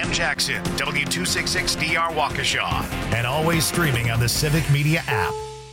John Jackson, W266DR Waukesha, and always streaming on the Civic Media app.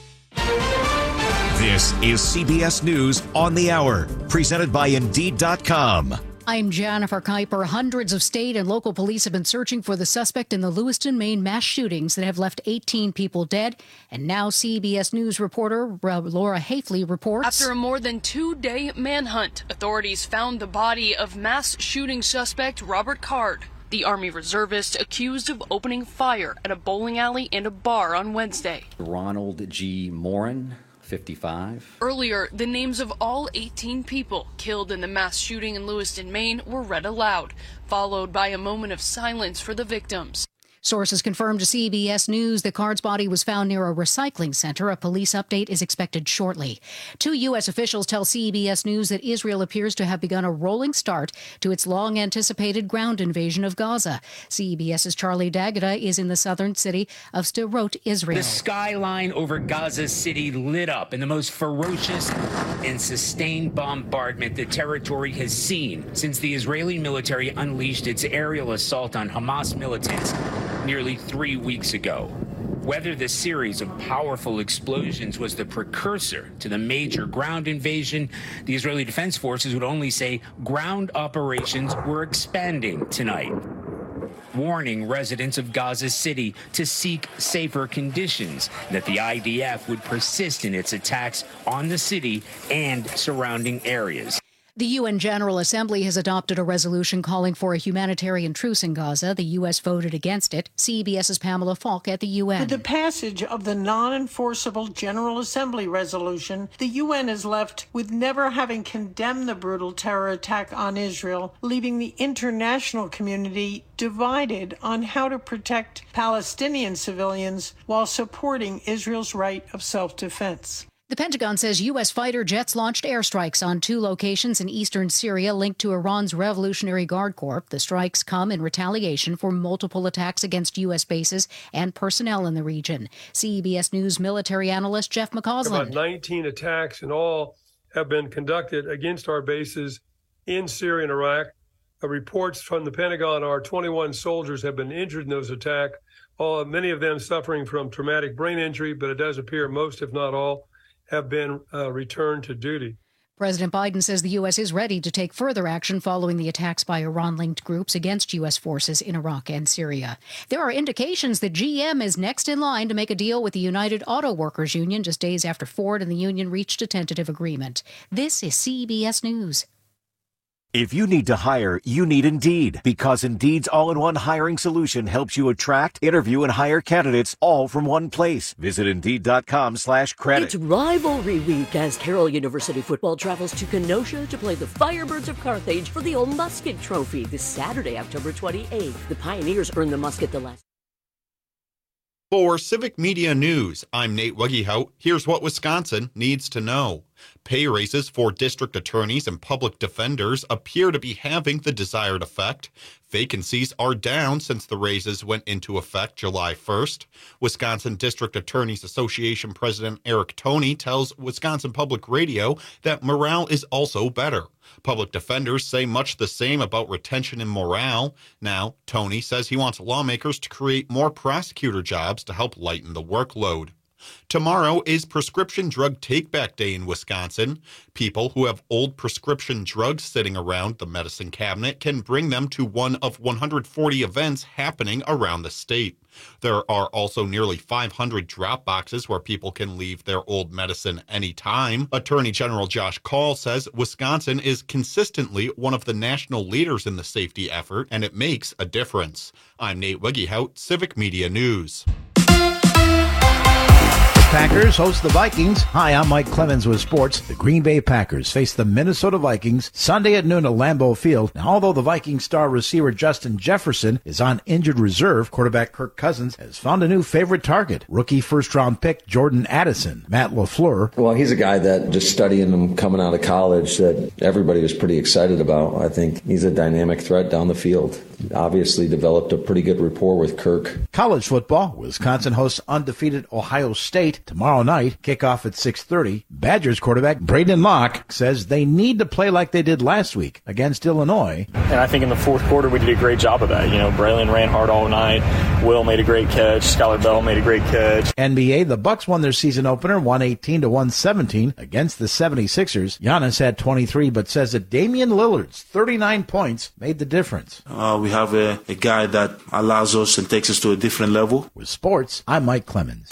This is CBS News on the Hour, presented by Indeed.com. I'm Jennifer Kuiper. Hundreds of state and local police have been searching for the suspect in the Lewiston, Maine mass shootings that have left 18 people dead. And now CBS News reporter Laura Hafley reports. After a more than 2-day manhunt, authorities found the body of mass shooting suspect Robert Card, the Army reservist accused of opening fire at a bowling alley and a bar on Wednesday. Ronald G. Morin, 55. Earlier, the names of all 18 people killed in the mass shooting in Lewiston, Maine were read aloud, followed by a moment of silence for the victims. Sources confirmed to CBS News that Card's body was found near a recycling center. A police update is expected shortly. 2 U.S. officials tell CBS News that Israel appears to have begun a rolling start to its long-anticipated ground invasion of Gaza. CBS's Charlie D'Agata is in the southern city of Sderot, Israel. The skyline over Gaza City lit up in the most ferocious and sustained bombardment the territory has seen since the Israeli military unleashed its aerial assault on Hamas militants nearly 3 weeks ago. Whether the series of powerful explosions was the precursor to the major ground invasion, the Israeli Defense Forces would only say ground operations were expanding tonight, warning residents of Gaza City to seek safer conditions, that the IDF would persist in its attacks on the city and surrounding areas. The UN General Assembly has adopted a resolution calling for a humanitarian truce in Gaza. The U.S. voted against it. CBS's Pamela Falk at the UN. With the passage of the non-enforceable General Assembly resolution, the UN is left with never having condemned the brutal terror attack on Israel, leaving the international community divided on how to protect Palestinian civilians while supporting Israel's right of self-defense. The Pentagon says U.S. fighter jets launched airstrikes on 2 locations in eastern Syria linked to Iran's Revolutionary Guard Corps. The strikes come in retaliation for multiple attacks against U.S. bases and personnel in the region. CBS News military analyst Jeff McCausland. About 19 attacks in all have been conducted against our bases in Syria and Iraq. Reports from the Pentagon are 21 soldiers have been injured in those attacks, many of them suffering from traumatic brain injury, but it does appear most, if not all, have been returned to duty. President Biden says the U.S. is ready to take further action following the attacks by Iran-linked groups against U.S. forces in Iraq and Syria. There are indications that GM is next in line to make a deal with the United Auto Workers Union just days after Ford and the union reached a tentative agreement. This is CBS News. If you need to hire, you need Indeed, because Indeed's all-in-one hiring solution helps you attract, interview, and hire candidates all from one place. Visit Indeed.com/credit. It's rivalry week as Carroll University football travels to Kenosha to play the Firebirds of Carthage for the old Musket Trophy this Saturday, October 28th. The Pioneers earned the Musket the last. For Civic Media News, I'm Nate Wuggehout. Here's what Wisconsin needs to know. Pay raises for district attorneys and public defenders appear to be having the desired effect. Vacancies are down since the raises went into effect July 1st. Wisconsin District Attorneys Association President Eric Toney tells Wisconsin Public Radio that morale is also better. Public defenders say much the same about retention and morale. Now, Toney says he wants lawmakers to create more prosecutor jobs to help lighten the workload. Tomorrow is Prescription Drug Take-Back Day in Wisconsin. People who have old prescription drugs sitting around the medicine cabinet can bring them to one of 140 events happening around the state. There are also nearly 500 drop boxes where people can leave their old medicine anytime. Attorney General Josh Kaul says Wisconsin is consistently one of the national leaders in the safety effort, and it makes a difference. I'm Nate Wuggehout, Civic Media News. Packers host the Vikings. Hi, I'm Mike Clemens with sports. The Green Bay Packers face the Minnesota Vikings Sunday at noon at Lambeau Field. Now, although the Vikings star receiver Justin Jefferson is on injured reserve, quarterback Kirk Cousins has found a new favorite target, rookie first-round pick Jordan Addison. Matt LaFleur. Well, he's a guy that just studying him coming out of college that everybody was pretty excited about. I think he's a dynamic threat down the field. Obviously developed a pretty good rapport with Kirk. College football, Wisconsin hosts undefeated Ohio State. Tomorrow night, kickoff at 6:30. Badgers quarterback Braden Locke says they need to play like they did last week against Illinois. And I think in the fourth quarter we did a great job of that. Braylon ran hard all night. Will made a great catch. Skylar Bell made a great catch. NBA, the Bucks won their season opener 118-117 against the 76ers. Giannis had 23, but says that Damian Lillard's 39 points made the difference. We have a guy that allows us and takes us to a different level. With sports, I'm Mike Clemens.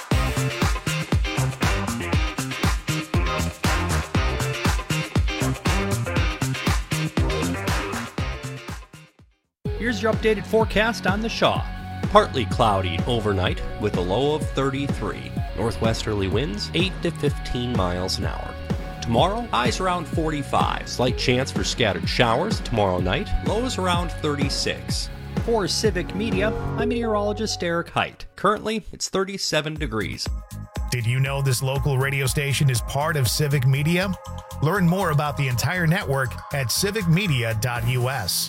Here's your updated forecast on the Shaw. Partly cloudy overnight with a low of 33. Northwesterly winds 8 to 15 miles an hour. Tomorrow, highs around 45. Slight chance for scattered showers tomorrow night. Lows around 36. For Civic Media, I'm meteorologist Eric Height. Currently, it's 37 degrees. Did you know this local radio station is part of Civic Media? Learn more about the entire network at civicmedia.us.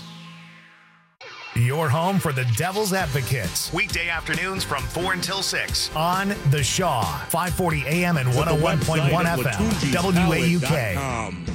Your home for the Devil's Advocates. Weekday afternoons from 4 until 6 on The Shaw, 540 AM and 101.1 FM, WAUK.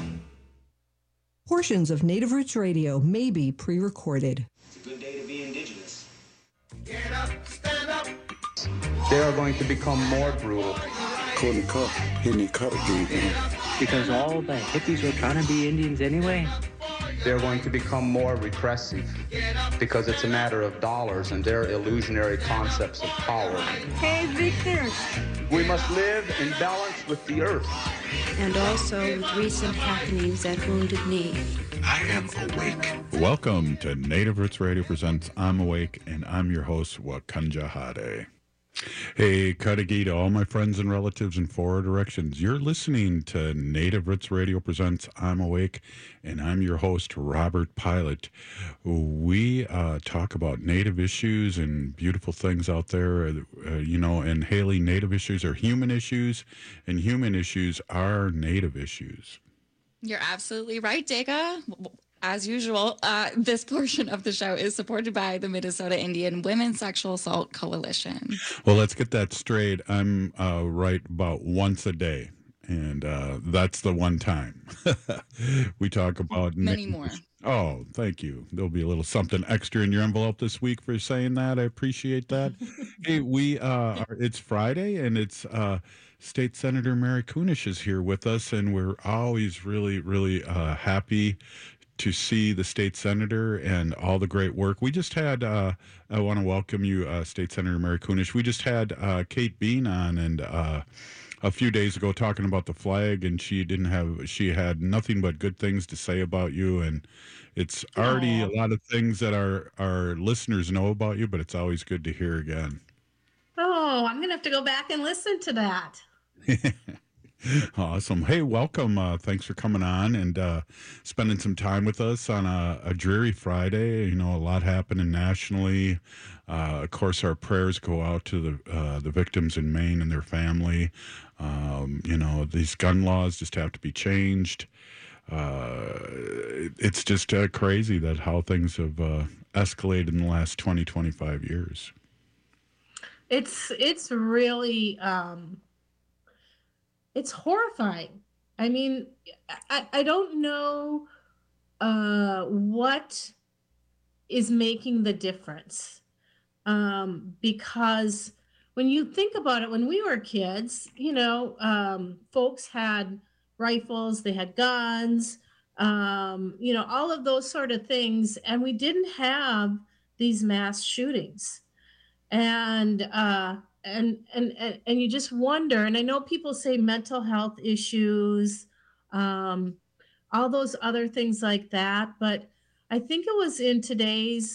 Portions of Native Roots Radio may be pre-recorded. It's a good day to be indigenous. Get up, stand up. They are going to become more brutal. Couldn't cut, hitting cut again. Because all the hippies were trying to be Indians anyway. They're going to become more repressive because it's a matter of dollars and their illusionary concepts of power. Hey, Victor. We must live in balance with the earth. And also with recent happenings at Wounded Knee. I am awake. Welcome to Native Roots Radio presents I'm Awake, and I'm your host, Wakanja Hade. Hey, Kadagi, to all my friends and relatives in 4 directions. You're listening to Native Roots Radio presents I'm Awake, and I'm your host, Robert Pilot. We talk about Native issues and beautiful things out there, and Haley, Native issues are human issues, and human issues are Native issues. You're absolutely right, Dega. As usual, this portion of the show is supported by the Minnesota Indian Women's Sexual Assault Coalition. Well, let's get that straight. I'm right about once a day, and that's the one time. We talk about many more. Oh, thank you. There'll be a little something extra in your envelope this week for saying that. I appreciate that. Hey, it's Friday, and it's State Senator Mary Kunesh is here with us, and we're always really, really happy to see the state senator and all the great work. We just had, I want to welcome you, State Senator Mary Kunesh. We just had Kate Bean on, and a few days ago talking about the flag, and she had nothing but good things to say about you, and it's already a lot of things that our listeners know about you, but it's always good to hear again. Oh, I'm going to have to go back and listen to that. Awesome. Hey, welcome. Thanks for coming on and spending some time with us on a dreary Friday. A lot happening nationally. Of course, our prayers go out to the victims in Maine and their family. These gun laws just have to be changed. It's just crazy that how things have escalated in the last 20, 25 years. It's really... It's horrifying. I mean, I don't know what is making the difference. Because when you think about it, when we were kids, folks had rifles, they had guns, all of those sort of things. And we didn't have these mass shootings. And you just wonder, and I know people say mental health issues, all those other things like that, but I think it was in today's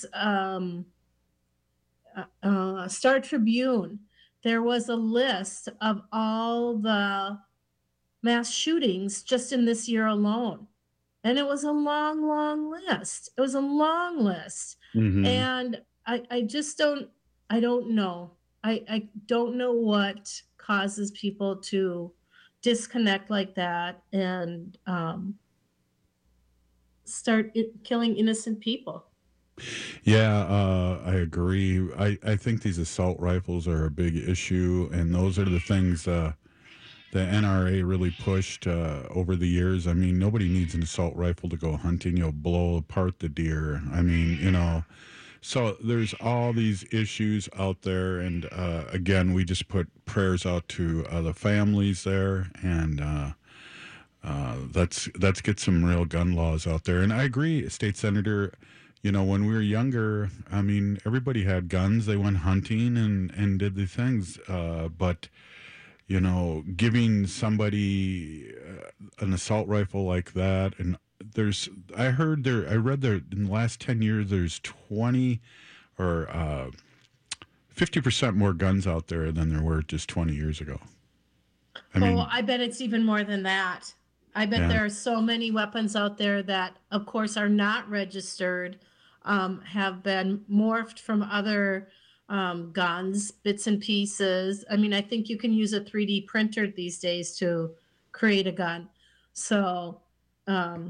Star Tribune, there was a list of all the mass shootings just in this year alone. And it was a long, long list. It was a long list. Mm-hmm. And I just don't know. I don't know what causes people to disconnect like that and start killing innocent people. Yeah, I agree. I think these assault rifles are a big issue, and those are the things the NRA really pushed over the years. I mean, nobody needs an assault rifle to go hunting. You'll blow apart the deer. I mean, so there's all these issues out there, and again, we just put prayers out to the families there, and let's get some real gun laws out there. And I agree, State Senator. When we were younger, I mean, everybody had guns. They went hunting and did the things. But, giving somebody an assault rifle like that, and I read there in the last 10 years, there's 20 or 50% more guns out there than there were just 20 years ago. I bet it's even more than that. I bet there are so many weapons out there that, of course, are not registered, have been morphed from other guns, bits and pieces. I mean, I think you can use a 3D printer these days to create a gun. So, guns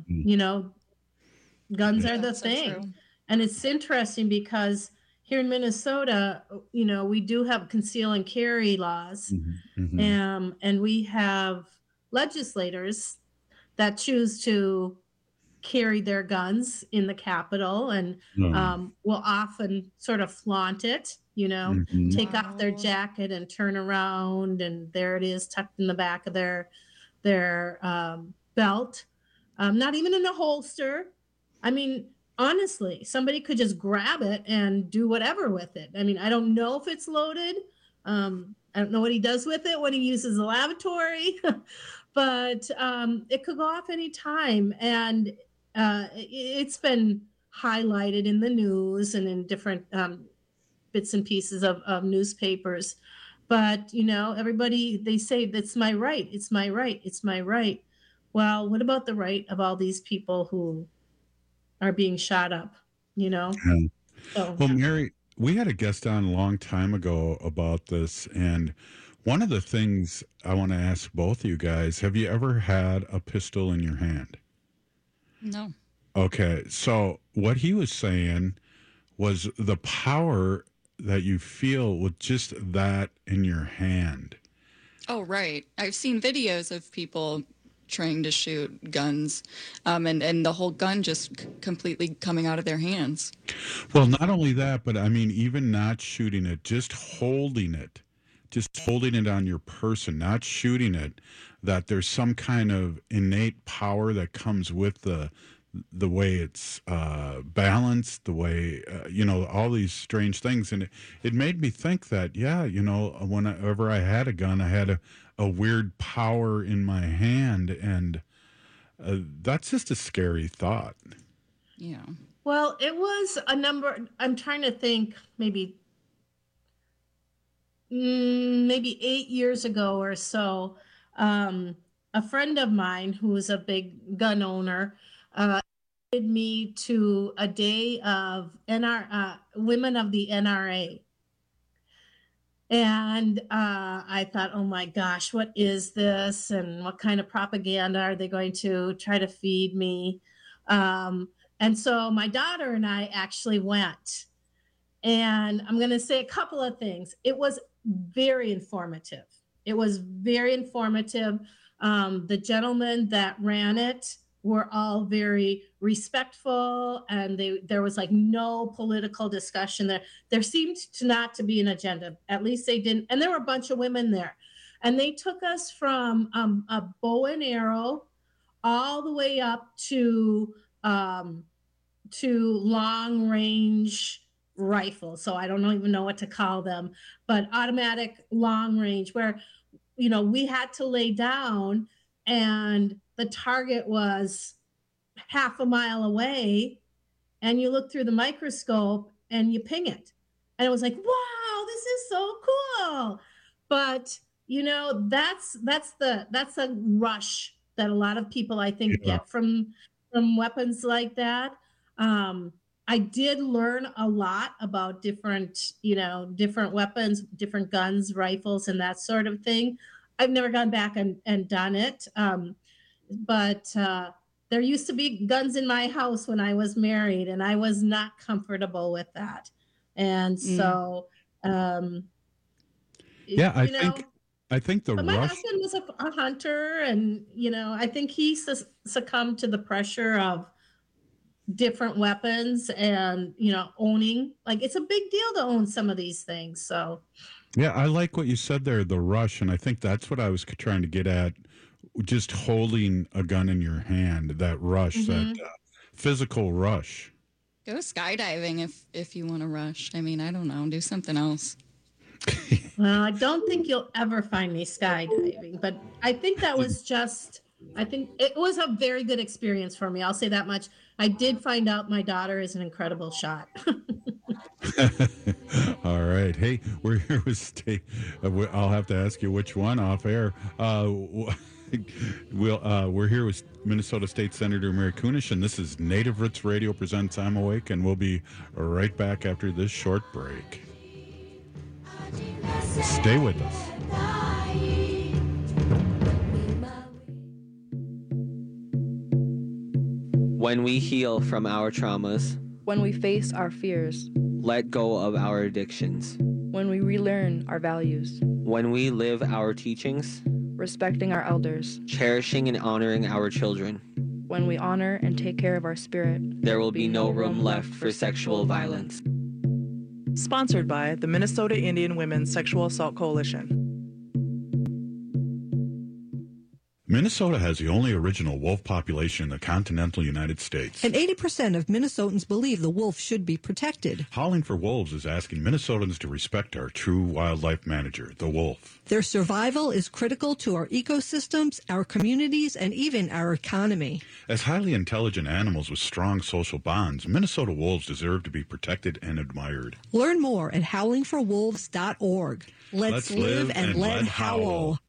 are the thing. So and it's interesting because here in Minnesota, we do have conceal and carry laws, and we have legislators that choose to carry their guns in the Capitol and will often sort of flaunt it, take off their jacket and turn around, and there it is tucked in the back of their belt, not even in a holster. I mean, honestly, somebody could just grab it and do whatever with it. I mean, I don't know if it's loaded. I don't know what he does with it when he uses the lavatory, but it could go off any time. And it's been highlighted in the news and in different bits and pieces of newspapers. But, everybody, they say, that's my right. It's my right. It's my right. Well, what about the right of all these people who are being shot up, So, well, Mary, we had a guest on a long time ago about this. And one of the things I want to ask both of you guys, have you ever had a pistol in your hand? No. Okay. So what he was saying was the power that you feel with just that in your hand. Oh, right. I've seen videos of people trying to shoot guns, and the whole gun just completely coming out of their hands. Well, not only that, but I mean, even not shooting it, just holding it on your person, not shooting it, that there's some kind of innate power that comes with the way it's balanced, the way, all these strange things. And it made me think that, whenever I had a gun, I had a weird power in my hand. And that's just a scary thought. Yeah. Well, it was a number, I'm trying to think, maybe 8 years ago or so, a friend of mine who is a big gun owner invited me to a day of women of the NRA. And I thought, oh my gosh, what is this? And what kind of propaganda are they going to try to feed me? And so my daughter and I actually went. And I'm going to say a couple of things. It was very informative. The gentlemen that ran it were all very respectful, and there was like no political discussion there. There seemed to not to be an agenda. At least they didn't. And there were a bunch of women there. And they took us from a bow and arrow all the way up to long range rifles. So I don't even know what to call them, but automatic long range where, we had to lay down and the target was half a mile away, and you look through the microscope and you ping it. And it was like, wow, this is so cool. But, that's a rush that a lot of people, I think, get from weapons like that. I did learn a lot about different weapons, different guns, rifles, and that sort of thing. I've never gone back and done it. But there used to be guns in my house when I was married, and I was not comfortable with that. And so, I think the but my rush. husband was a hunter, and I think he succumbed to the pressure of different weapons and owning. Like, it's a big deal to own some of these things. So Yeah, I like what you said there, the rush, and I think that's what I was trying to get at. Just holding a gun in your hand, that rush, that physical rush. Go skydiving if you want to rush. I mean, I don't know. Do something else. Well, I don't think you'll ever find me skydiving, but I think that was I think it was a very good experience for me. I'll say that much. I did find out my daughter is an incredible shot. All right. Hey, we're here with State. I'll have to ask you which one off air. We're here with Minnesota State Senator Mary Kunesh, and this is Native Roots Radio presents I'm Awake, and we'll be right back after this short break. Stay with us. When we heal from our traumas, when we face our fears, let go of our addictions, when we relearn our values, when we live our teachings, respecting our elders, cherishing and honoring our children, when we honor and take care of our spirit, there will be no room left for sexual violence. Sponsored by the Minnesota Indian Women's Sexual Assault Coalition. Minnesota has the only original wolf population in the continental United States. And 80% of Minnesotans believe the wolf should be protected. Howling for Wolves is asking Minnesotans to respect our true wildlife manager, the wolf. Their survival is critical to our ecosystems, our communities, and even our economy. As highly intelligent animals with strong social bonds, Minnesota wolves deserve to be protected and admired. Learn more at howlingforwolves.org. Let's live and let howl.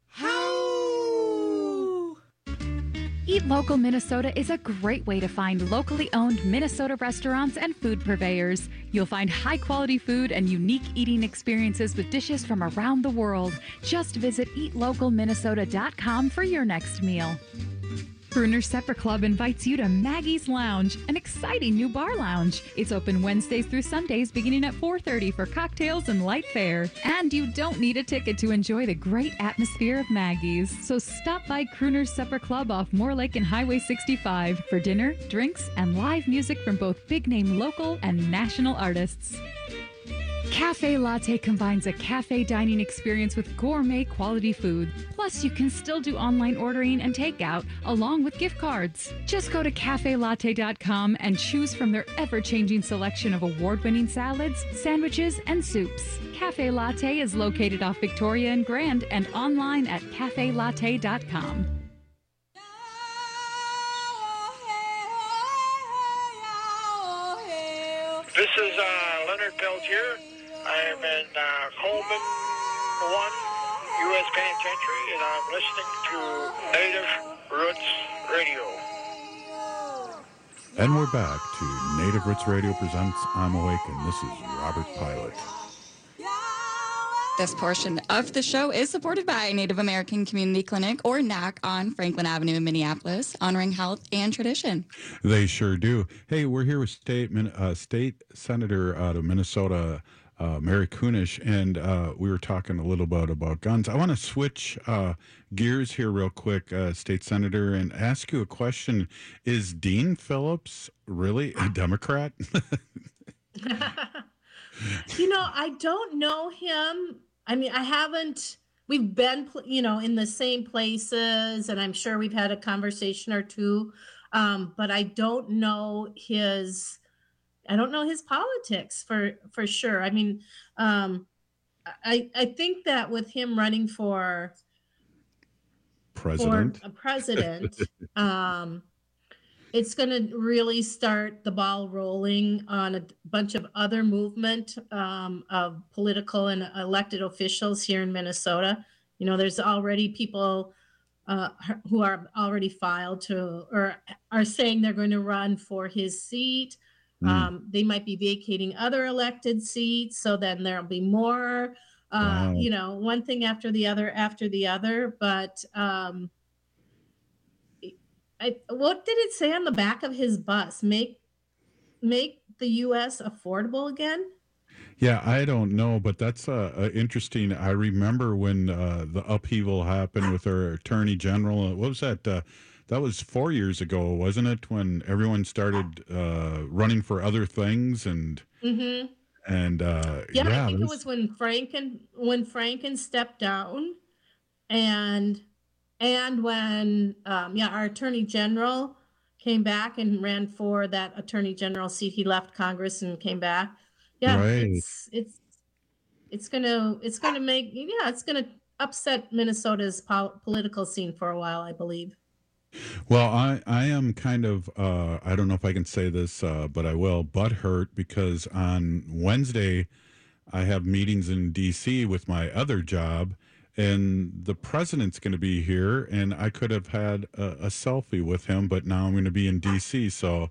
Eat Local Minnesota is a great way to find locally owned Minnesota restaurants and food purveyors. You'll find high-quality food and unique eating experiences with dishes from around the world. Just visit eatlocalminnesota.com for your next meal. Crooner Supper Club invites you to Maggie's Lounge, an exciting new bar lounge. It's open Wednesdays through Sundays beginning at 4:30 for cocktails and light fare. And you don't need a ticket to enjoy the great atmosphere of Maggie's. So stop by Crooner Supper Club off Moore Lake and Highway 65 for dinner, drinks, and live music from both big-name local and national artists. Cafe Latte combines a cafe dining experience with gourmet quality food. Plus, you can still do online ordering and takeout along with gift cards. Just go to cafelatte.com and choose from their ever-changing selection of award-winning salads, sandwiches, and soups. Cafe Latte is located off Victoria and Grand and online at cafelatte.com. This is Leonard Peltier. I am in Coleman 1 U.S. Penitentiary, and I'm listening to Native Roots Radio. And we're back to Native Roots Radio presents I'm Awake, and this is Robert Pilot. This portion of the show is supported by Native American Community Clinic, or NAC, on Franklin Avenue in Minneapolis, honoring health and tradition. They sure do. Hey, we're here with State Senator out of Minnesota, Mary Kunesh, and we were talking a little bit about guns. I want to switch gears here real quick, State Senator, and ask you a question. Is Dean Phillips really a Democrat? I don't know him. I mean, I haven't, we've been, in the same places, and I'm sure we've had a conversation or two, but I don't know his politics for sure. I mean, I think that with him running for president, it's going to really start the ball rolling on a bunch of other movement of political and elected officials here in Minnesota. There's already people who are already filed to, or are saying they're going to run for his seat. They might be vacating other elected seats. So then there'll be more, one thing after the other. But what did it say on the back of his bus? Make the U.S. affordable again? Yeah, I don't know, but that's interesting. I remember when the upheaval happened with our attorney general. What was that? That was 4 years ago, wasn't it? When everyone started running for other things and Mm-hmm. yeah, I think it was when Franken stepped down, and when our attorney general came back and ran for that attorney general seat. He left Congress and came back. Yeah, right. it's gonna upset Minnesota's political scene for a while, I believe. Well, I am kind of I don't know if I can say this, but I will, butthurt because on Wednesday I have meetings in D.C. with my other job, and the president's going to be here, and I could have had a selfie with him, but now I'm going to be in D.C. So,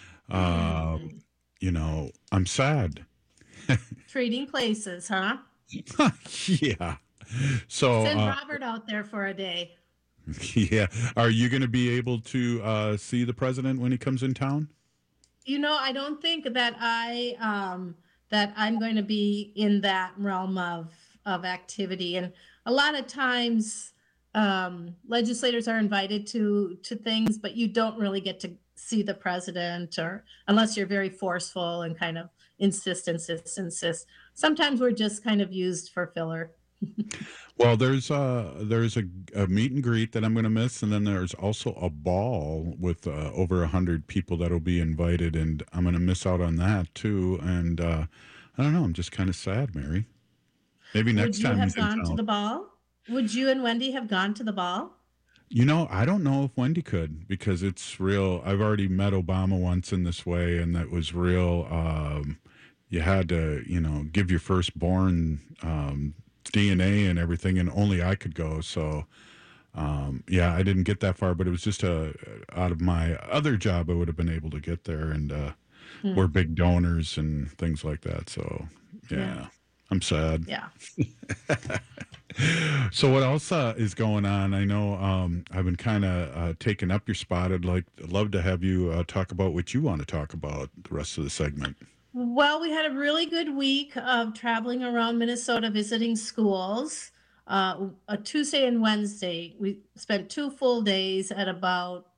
you know, I'm sad. Trading places, huh? Yeah. So Send Robert out there for a day. yeah. Are you going to be able to see the president when he comes in town? You know, I don't think that I'm going to be in that realm of activity. And a lot of times, legislators are invited to things, but you don't really get to see the president, or unless you're very forceful and kind of insist. Sometimes we're just kind of used for filler. Well, there's a meet and greet that I'm going to miss, and then there's also a ball with over 100 people that'll be invited, and I'm going to miss out on that too. And I don't know, I'm just kind of sad, Mary. Maybe next time. Would you have gone to the ball? Would you and Wendy have gone to the ball? You know, I don't know if Wendy could, because it's real. I've already met Obama once in this way, and that was real. You had to, you know, give your firstborn DNA and everything, and only I could go. So, yeah, I didn't get that far, but it was just out of my other job, I would have been able to get there, and we're big donors and things like that. So, yeah. I'm sad. Yeah. So what else is going on? I know I've been kind of taking up your spot. I'd love to have you talk about what you want to talk about the rest of the segment. Well, we had a really good week of traveling around Minnesota visiting schools. A Tuesday and Wednesday, we spent 2 full days at about,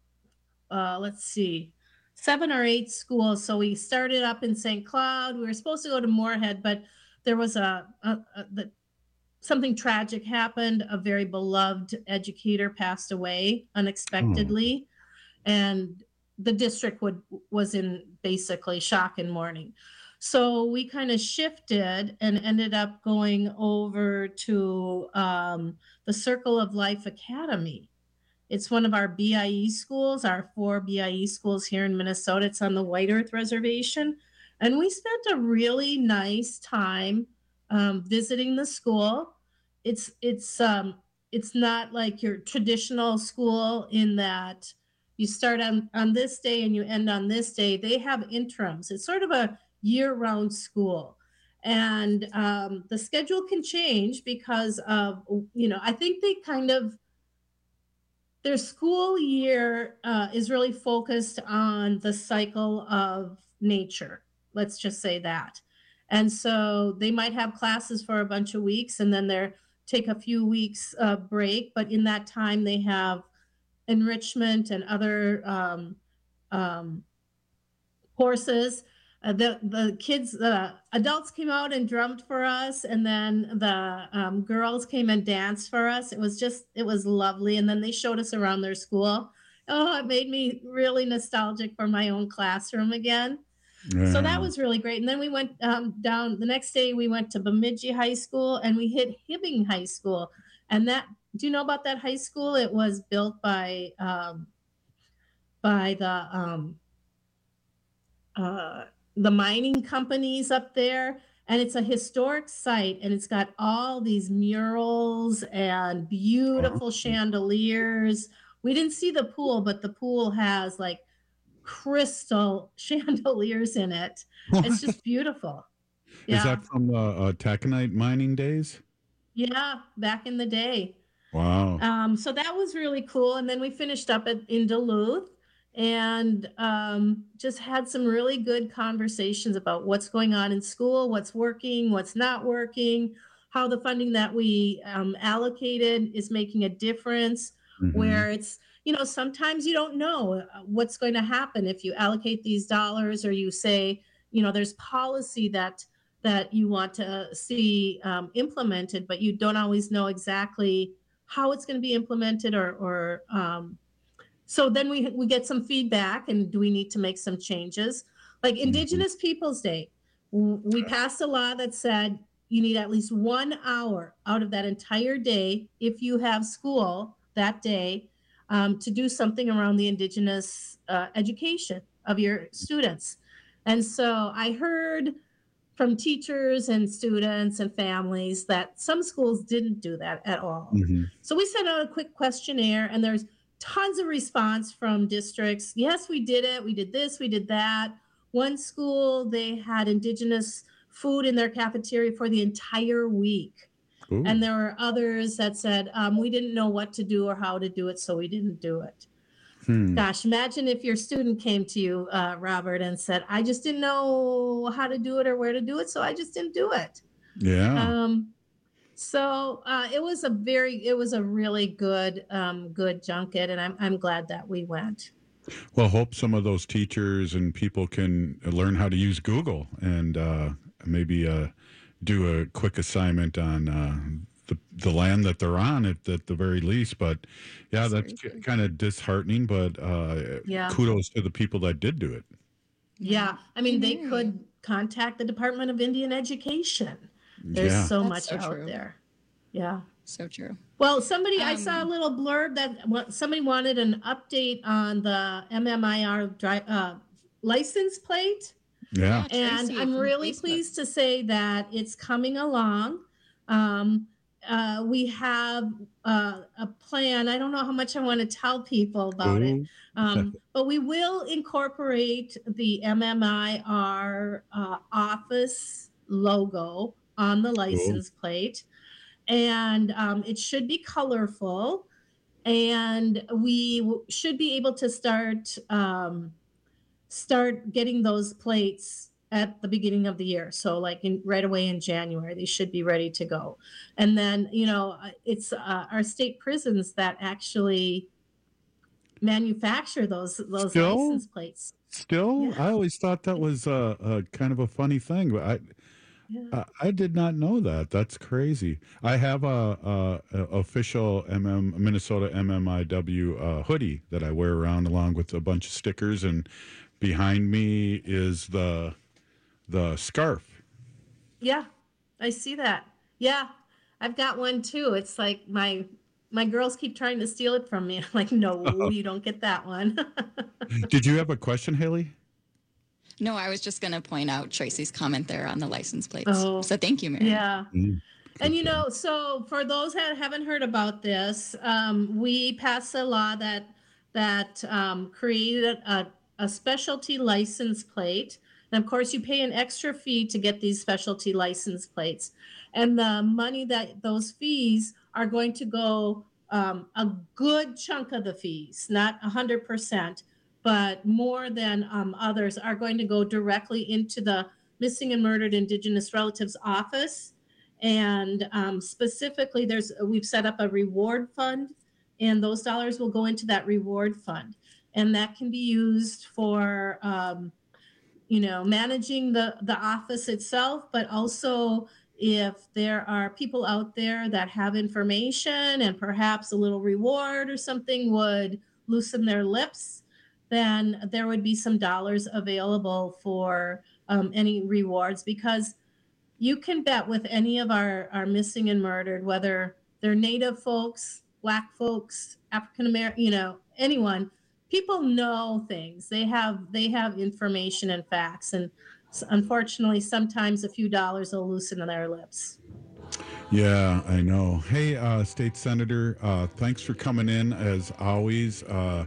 7 or 8 schools. So we started up in St. Cloud. We were supposed to go to Moorhead, but there was something tragic happened. A very beloved educator passed away unexpectedly, and the district was in basically shock and mourning. So we kind of shifted and ended up going over to the Circle of Life Academy. It's one of our BIE schools, our 4 BIE schools here in Minnesota. It's on the White Earth Reservation. And we spent a really nice time visiting the school. It's not like your traditional school in that you start on this day and you end on this day. They have interims. It's sort of a year-round school. And the schedule can change because of, I think their school year is really focused on the cycle of nature. Let's just say that. And so they might have classes for a bunch of weeks and then take a few weeks break. But in that time, they have enrichment and other courses. The kids, the adults came out and drummed for us, and then the girls came and danced for us. It was lovely. And then they showed us around their school. Oh, it made me really nostalgic for my own classroom again. Yeah. So that was really great. And then we went down the next day, we went to Bemidji High School and we hit Hibbing High School. And do you know about that high school? It was built by the mining companies up there. And it's a historic site, and it's got all these murals and beautiful chandeliers. We didn't see the pool, but the pool has like crystal chandeliers in it. It's just beautiful. Yeah. Is that from the taconite mining days? Yeah, back in the day. Wow. So that was really cool. And then we finished up in Duluth and just had some really good conversations about what's going on in school, what's working, what's not working, how the funding that we allocated is making a difference, where it's, sometimes you don't know what's going to happen if you allocate these dollars or you say, there's policy that you want to see implemented, but you don't always know exactly how it's going to be implemented or so then we get some feedback, and do we need to make some changes? Like Indigenous Peoples Day, we passed a law that said you need at least 1 hour out of that entire day, if you have school that day, to do something around the Indigenous education of your students. And so I heard from teachers and students and families that some schools didn't do that at all. So we sent out a quick questionnaire, and there's tons of response from districts. Yes, we did it. We did this, we did that. One school, they had Indigenous food in their cafeteria for the entire week. Ooh. And there were others that said, we didn't know what to do or how to do it, so we didn't do it. Gosh, imagine if your student came to you, Robert, and said, I just didn't know how to do it or where to do it, so I just didn't do it. Yeah. So it was a really good junket, and I'm glad that we went. Well, hope some of those teachers and people can learn how to use Google and maybe do a quick assignment on the land that they're on at the very least. But yeah, that's kind of disheartening, but kudos to the people that did do it. Yeah. I mean, they could contact the Department of Indian Education. There's so much out there. Yeah. So true. Well, I saw a little blurb that somebody wanted an update on the MMIR license plate. Yeah. And I'm really pleased to say that it's coming along. We have a plan. I don't know how much I want to tell people about it, but we will incorporate the MMIR office logo on the license plate, and it should be colorful, and we should be able to start getting those plates at the beginning of the year. So like right away in January, they should be ready to go. And then, it's our state prisons that actually manufacture those license plates. Still? Yeah. I always thought that was a kind of a funny thing, but I did not know that. That's crazy. I have a official Minnesota MMIW hoodie that I wear around along with a bunch of stickers, and behind me is the scarf. Yeah, I see that. Yeah, I've got one too. It's like my girls keep trying to steal it from me. I'm like, no, you don't get that one. Did you have a question, Haley? No, I was just going to point out Tracy's comment there on the license plates. Oh, so thank you, Mary. Yeah. And, so for those that haven't heard about this, we passed a law that created a specialty license plate. And of course, you pay an extra fee to get these specialty license plates. And the money that those fees are going to go, a good chunk of the fees, not 100%, but more than others, are going to go directly into the Missing and Murdered Indigenous Relatives Office. And specifically, we've set up a reward fund, and those dollars will go into that reward fund. And that can be used for, managing the office itself, but also if there are people out there that have information and perhaps a little reward or something would loosen their lips, then there would be some dollars available for any rewards, because you can bet with any of our missing and murdered, whether they're Native folks, Black folks, African American, anyone, people know things. They have information and facts, and unfortunately, sometimes a few dollars will loosen their lips. Yeah, I know. Hey, State Senator, thanks for coming in as always.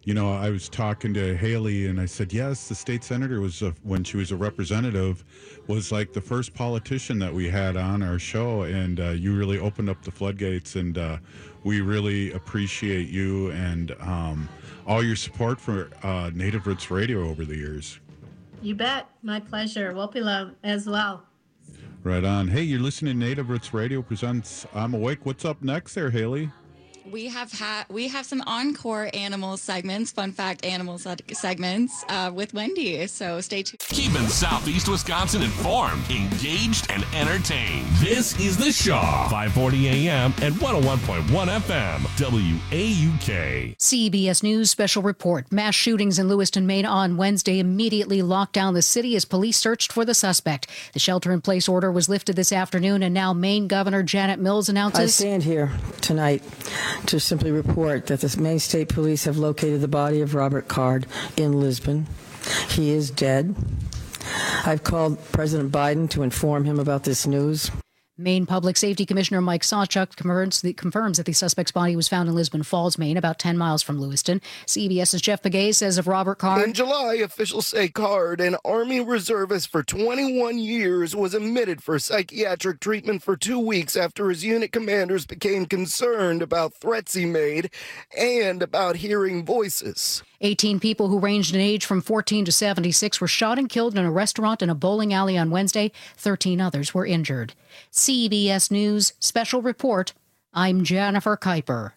You know, I was talking to Haley and I said, yes, the state senator was, when she was a representative, was like the first politician that we had on our show. And you really opened up the floodgates, and we really appreciate you and all your support for Native Roots Radio over the years. You bet. My pleasure. Wopila as well. Right on. Hey, you're listening to Native Roots Radio presents I'm Awake. What's up next there, Haley? We have some encore animal segments, fun fact animal segments with Wendy. So stay tuned. Keeping Southeast Wisconsin informed, engaged, and entertained. This is The Shaw, 540 AM and 101.1 FM, WAUK. CBS News special report. Mass shootings in Lewiston, Maine on Wednesday immediately locked down the city as police searched for the suspect. The shelter-in-place order was lifted this afternoon, and now Maine Governor Janet Mills announces... I stand here tonight to simply report that the Maine State Police have located the body of Robert Card in Lisbon. He is dead. I've called President Biden to inform him about this news. Maine Public Safety Commissioner Mike Sawchuk confirms that the suspect's body was found in Lisbon Falls, Maine, about 10 miles from Lewiston. CBS's Jeff Begay says of Robert Card... In July, officials say Card, an Army reservist for 21 years, was admitted for psychiatric treatment for 2 weeks after his unit commanders became concerned about threats he made and about hearing voices. 18 people who ranged in age from 14 to 76 were shot and killed in a restaurant and a bowling alley on Wednesday. 13 others were injured. CBS News Special Report. I'm Jennifer Kuiper.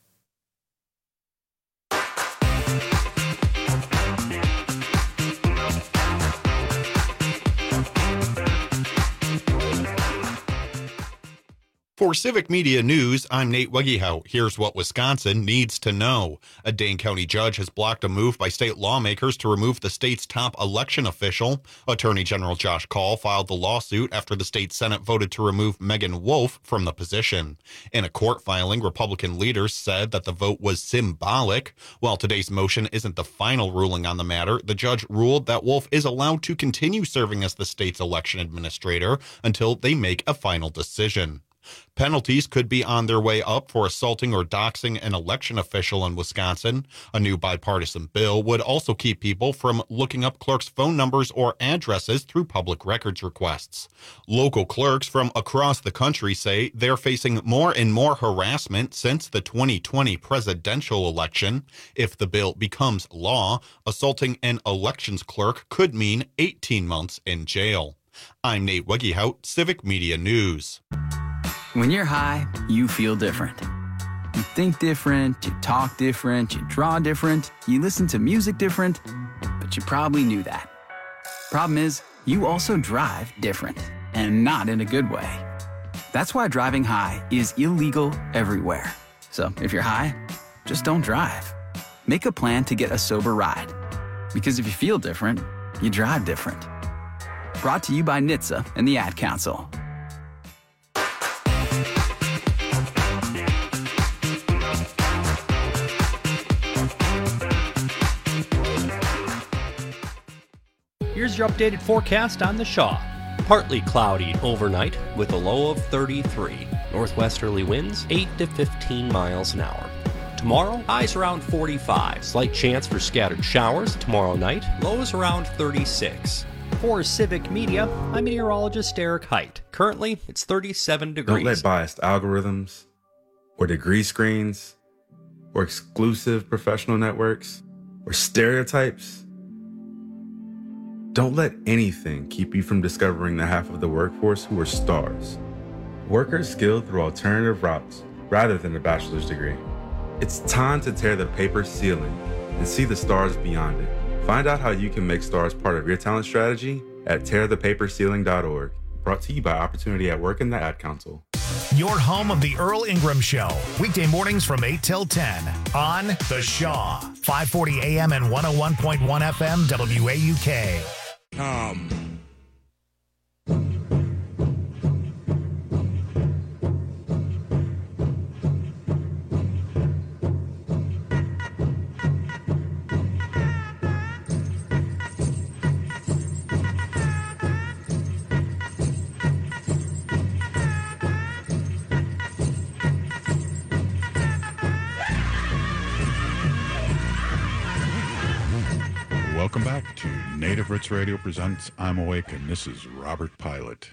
For Civic Media News, I'm Nate Wegehout. Here's what Wisconsin needs to know. A Dane County judge has blocked a move by state lawmakers to remove the state's top election official. Attorney General Josh Kaul filed the lawsuit after the state Senate voted to remove Megan Wolf from the position. In a court filing, Republican leaders said that the vote was symbolic. While today's motion isn't the final ruling on the matter, the judge ruled that Wolf is allowed to continue serving as the state's election administrator until they make a final decision. Penalties could be on their way up for assaulting or doxing an election official in Wisconsin. A new bipartisan bill would also keep people from looking up clerks' phone numbers or addresses through public records requests. Local clerks from across the country say they're facing more and more harassment since the 2020 presidential election. If the bill becomes law, assaulting an elections clerk could mean 18 months in jail. I'm Nate Wegehout, Civic Media News. When you're high, you feel different. You think different, you talk different, you draw different, you listen to music different, but you probably knew that. Problem is, you also drive different, and not in a good way. That's why driving high is illegal everywhere. So if you're high, just don't drive. Make a plan to get a sober ride. Because if you feel different, you drive different. Brought to you by NHTSA and the Ad Council. Here's your updated forecast on the Shaw. Partly cloudy overnight with a low of 33. Northwesterly winds 8 to 15 miles an hour. Tomorrow, highs around 45. Slight chance for scattered showers tomorrow night. Lows around 36. For Civic Media, I'm meteorologist Eric Height. Currently, it's 37 degrees. Don't let biased algorithms or degree screens or exclusive professional networks or stereotypes. Don't let anything keep you from discovering the half of the workforce who are stars. Workers skilled through alternative routes rather than a bachelor's degree. It's time to tear the paper ceiling and see the stars beyond it. Find out how you can make stars part of your talent strategy at tearthepaperceiling.org. Brought to you by Opportunity at Work and the Ad Council. Your home of the Earl Ingram Show. Weekday mornings from 8 till 10 on The Shaw. 540 AM and 101.1 FM WAUK. back to Native Roots Radio presents I'm Awake, and this is Robert Pilot.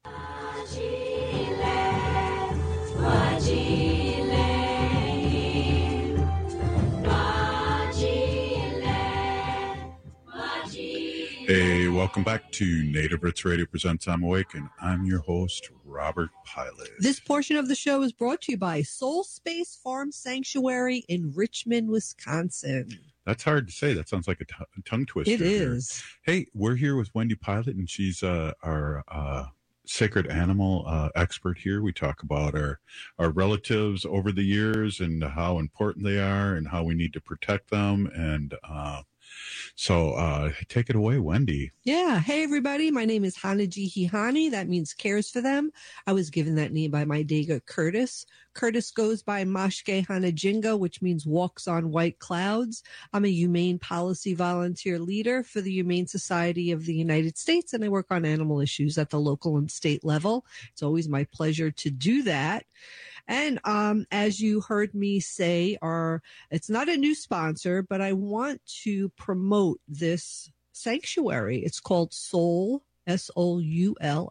Hey, welcome back to Native Roots Radio presents I'm Awake, and I'm your host, Robert Pilot. This portion of the show is brought to you by Soul Space Farm Sanctuary in Richmond, Wisconsin. That's hard to say. That sounds like a tongue twister. It is. Hey, we're here with Wendy Pilot, and she's our sacred animal expert here. We talk about our relatives over the years and how important they are and how we need to protect them. And so take it away, Wendy. Yeah. Hey, everybody. My name is Hanaji Hihani. That means cares for them. I was given that name by my Dega Curtis. Curtis goes by Mashke Hanajinga, which means walks on white clouds. I'm a humane policy volunteer leader for the Humane Society of the United States, and I work on animal issues at the local and state level. It's always my pleasure to do that. And as you heard me say, it's not a new sponsor, but I want to promote this sanctuary. It's called Soul, SOUL,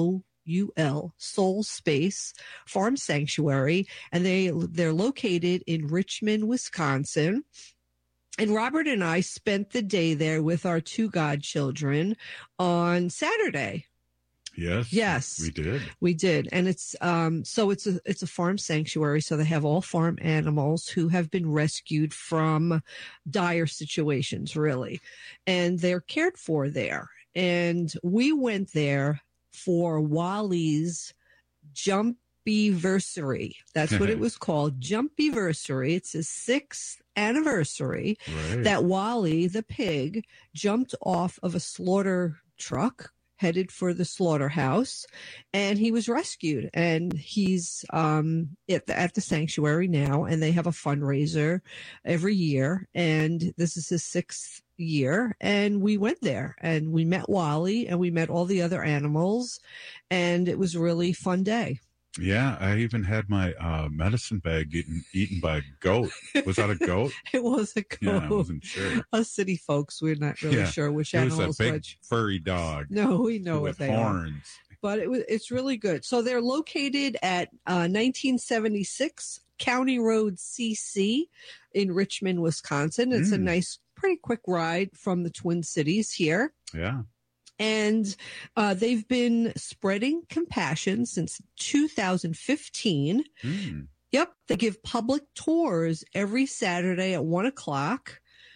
Soul Space Farm Sanctuary, and they're located in Richmond, Wisconsin. And Robert and I spent the day there with our two godchildren on Saturday. Yes, we did. And it's it's a farm sanctuary, so they have all farm animals who have been rescued from dire situations, really, and they're cared for there. And we went there for Wally's Jumpyversary. That's what it was called, Jumpyversary. It's his 6th anniversary that Wally the pig jumped off of a slaughter truck headed for the slaughterhouse, and he was rescued, and he's at the sanctuary now, and they have a fundraiser every year, and this is his 6th year, and we went there and we met Wally and we met all the other animals, and it was a really fun day. Yeah, I even had my medicine bag eaten by a goat. Was that a goat? It was a goat. Yeah, I wasn't sure. Us city folks, we're not really sure which animals. It was a big furry dog. No, we know what they horns. Are. But it's really good. So they're located at 1976 County Road CC in Richmond, Wisconsin. It's a nice, pretty quick ride from the Twin Cities here. Yeah. And they've been spreading compassion since 2015. Yep. They give public tours every Saturday at 1:00.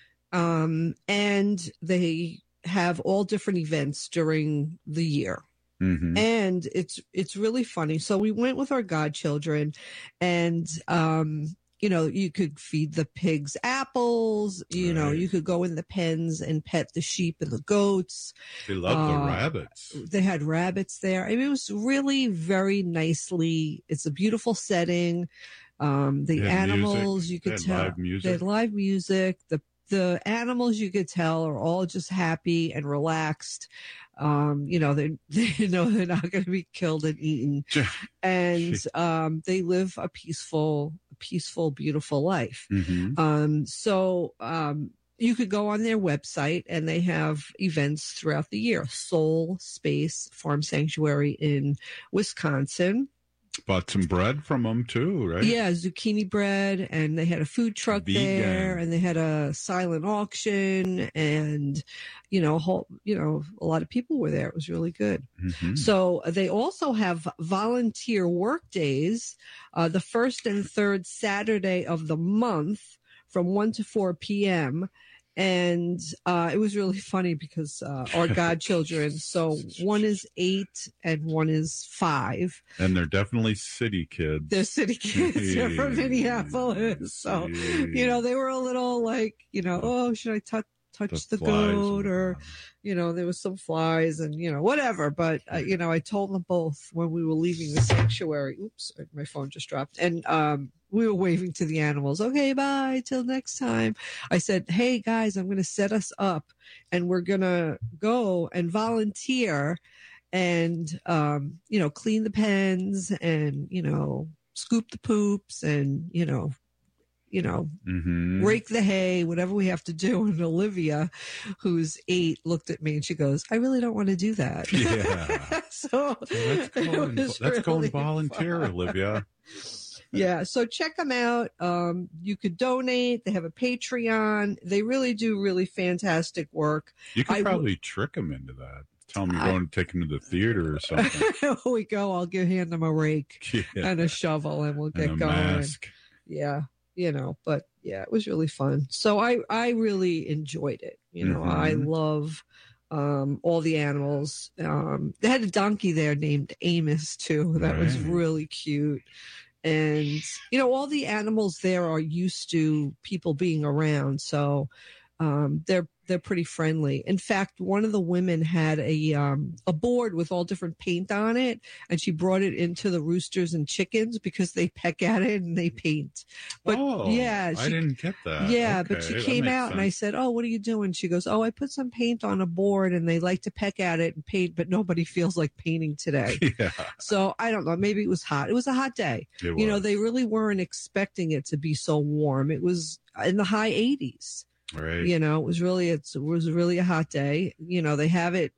And they have all different events during the year. Mm-hmm. And it's really funny. So we went with our godchildren, and you could feed the pigs apples, you could go in the pens and pet the sheep and the goats. They love the rabbits. They had rabbits there. I mean, it was really very nicely. It's a beautiful setting. The animals, you could tell. They had live music. The animals, you could tell, are all just happy and relaxed. They know they're not going to be killed and eaten, and they live a peaceful, beautiful life. Mm-hmm. You could go on their website, and they have events throughout the year. Soul Space Farm Sanctuary in Wisconsin. Bought some bread from them too, right? Yeah, zucchini bread, and they had a food truck there, and they had a silent auction, and a lot of people were there. It was really good. Mm-hmm. So they also have volunteer work days, the first and third Saturday of the month from 1 to 4 p.m. And it was really funny because our godchildren, so one is 8 and one is 5. And they're definitely city kids. They're city kids. They're from Minneapolis. So, they were a little like, should I touch the goat? Or, there was some flies and, whatever. But, I told them both when we were leaving the sanctuary. Oops, my phone just dropped. And we were waving to the animals. Okay, bye, till next time. I said, hey, guys, I'm going to set us up, and we're going to go and volunteer and, clean the pens and, scoop the poops and, rake the hay, whatever we have to do. And Olivia, who's 8, looked at me and she goes, I really don't want to do that. Yeah. So let's go and volunteer, Olivia. Yeah, so check them out. You could donate. They have a Patreon. They really do really fantastic work. You could probably trick them into that. Tell them you're going to take them to the theater or something. Here we go. I'll hand them a rake and a shovel, and we'll get going. Mask. Yeah, but yeah, it was really fun. So I really enjoyed it. I love all the animals. They had a donkey there named Amos too. That was really cute. And, all the animals there are used to people being around. So they're pretty friendly. In fact, one of the women had a board with all different paint on it, and she brought it into the roosters and chickens because they peck at it and they paint. But I didn't get that. Yeah, okay, but she came out and I said, "Oh, what are you doing?" She goes, "Oh, I put some paint on a board and they like to peck at it and paint, but nobody feels like painting today." Yeah. So I don't know. Maybe it was hot. It was a hot day. They really weren't expecting it to be so warm. It was in the high 80s. Right. It was really a hot day. They have it,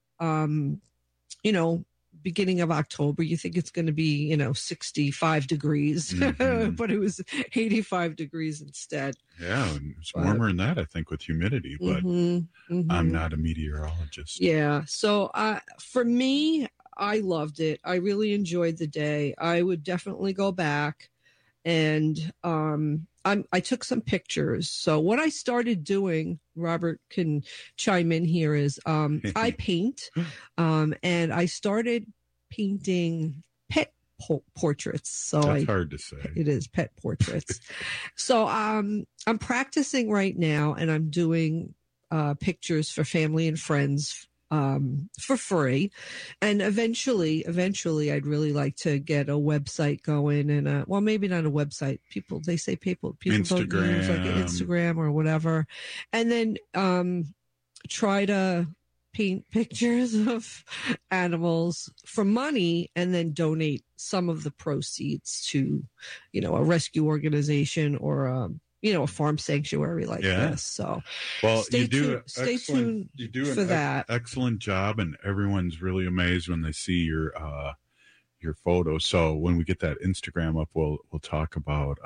beginning of October. You think it's going to be, 65 degrees, but it was 85 degrees instead. Yeah. It's warmer than that, I think, with humidity, but I'm not a meteorologist. Yeah. So for me, I loved it. I really enjoyed the day. I would definitely go back. And I took some pictures. So what I started doing, Robert can chime in here, is I paint, and I started painting pet portraits. So that's hard to say. It is pet portraits. So I'm practicing right now, and I'm doing pictures for family and friends for free. And eventually I'd really like to get a website going, and maybe not a website. They say people Instagram. Don't use like an Instagram or whatever. And then try to paint pictures of animals for money and then donate some of the proceeds to, a rescue organization or a farm sanctuary like this. So, stay tuned for that. Excellent job, and everyone's really amazed when they see your photos. So when we get that Instagram up, we'll talk about.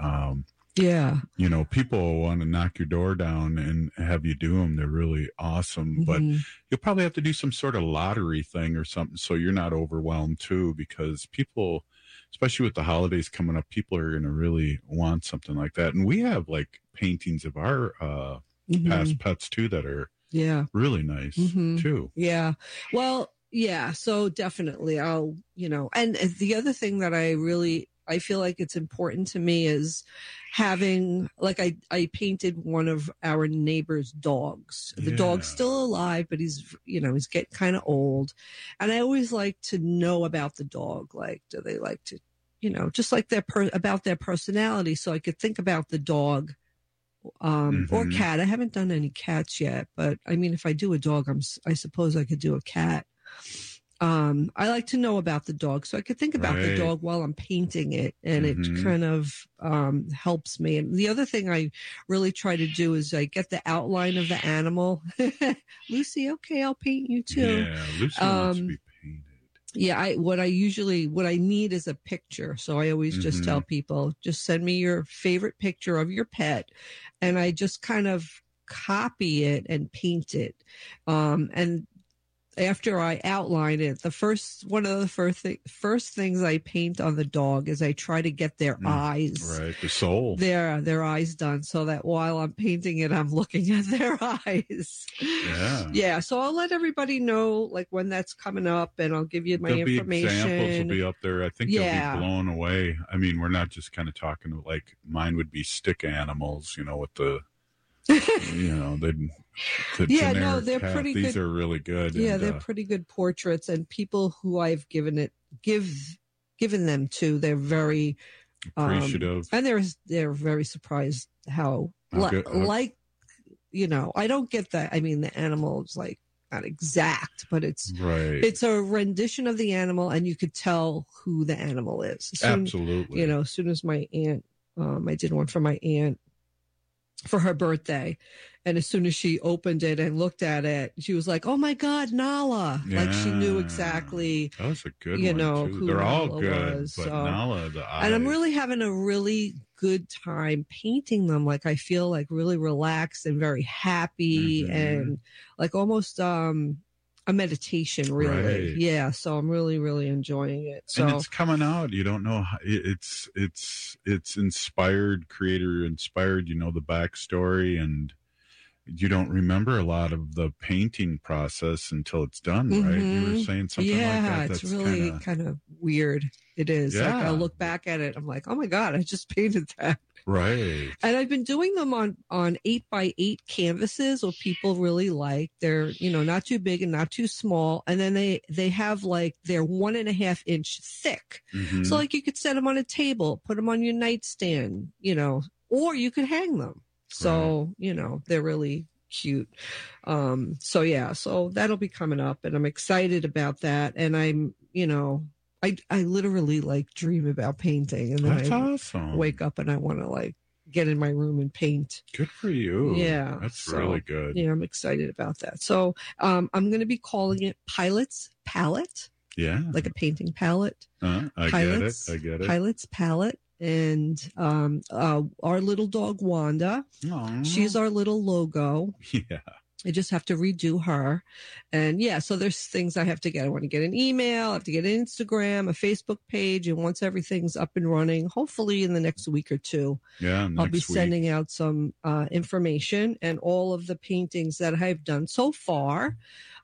People want to knock your door down and have you do them. They're really awesome, but you'll probably have to do some sort of lottery thing or something so you're not overwhelmed too, because people, especially with the holidays coming up, people are going to really want something like that. And we have like paintings of our past pets too that are really nice too. Yeah. Well, yeah. So definitely and the other thing that I feel like it's important to me is having, like, I painted one of our neighbor's dogs. The dog's still alive, but he's getting kind of old. And I always like to know about the dog. Like, do they like to, just like about their personality. So I could think about the dog or cat. I haven't done any cats yet, but I mean, if I do a dog, I suppose I could do a cat. I like to know about the dog, so I could think about the dog while I'm painting it, and it kind of helps me. And the other thing I really try to do is I get the outline of the animal. Lucy, okay, I'll paint you too. Yeah, Lucy wants to be painted. Yeah, what I need is a picture. So I always just tell people, just send me your favorite picture of your pet, and I just kind of copy it and paint it. And after I outline it, one of the first things I paint on the dog is I try to get their eyes, the soul, their eyes done, so that while I'm painting it, I'm looking at their eyes. Yeah. So I'll let everybody know like when that's coming up, and I'll give you my information. Examples will be up there. I think they'll be blown away. I mean, we're not just kind of talking like mine would be stick animals, with the. They're pretty good. These are really good. Yeah, they're pretty good portraits, and people who I've given them to, they're very appreciative, and they're very surprised how I don't get that. I mean, the animal is like not exact, but it's a rendition of the animal, and you could tell who the animal is. Absolutely. As soon as my aunt, I did one for my aunt for her birthday. And as soon as she opened it and looked at it, she was like, "Oh my God, Nala!" Yeah. Like she knew exactly. That was a good you one, know, too. who They're all Nala good, was, but so. Nala, the eyes. And I'm really having a really good time painting them. Like I feel like really relaxed and very happy and like almost a meditation, really. Right. Yeah. So I'm really, really enjoying it. So and it's coming out. You don't know how, it's inspired, creator inspired. You know the backstory, and you don't remember a lot of the painting process until it's done, right? You were saying something like that. Yeah, it's really kind of weird. It is. Like Yeah. I'll look back at it. I'm like, oh my God, I just painted that. Right. And I've been doing them on 8x8 canvases, what people really like. They're, you know, not too big and not too small. And then they have like they're 1.5 inch thick. Mm-hmm. So like you could set them on a table, put them on your nightstand, you know, or you could hang them. So, you know, they're really cute. So that'll be coming up and I'm excited about that. And I'm, you know, I literally like dream about painting and then That's I awesome. wake up and I want to like get in my room and paint. Good for you. Yeah. That's really good. Yeah, I'm excited about that. So I'm going to be calling it Pilot's Palette. Yeah. Like a painting palette. I get it. Pilot's Palette. And our little dog, Wanda, she's our little logo. Yeah. I just have to redo her. And yeah, so there's things I have to get. I want to get an email, I have to get an Instagram, a Facebook page. And once everything's up and running, hopefully in the next week or two, I'll be sending out some information and all of the paintings that I've done so far.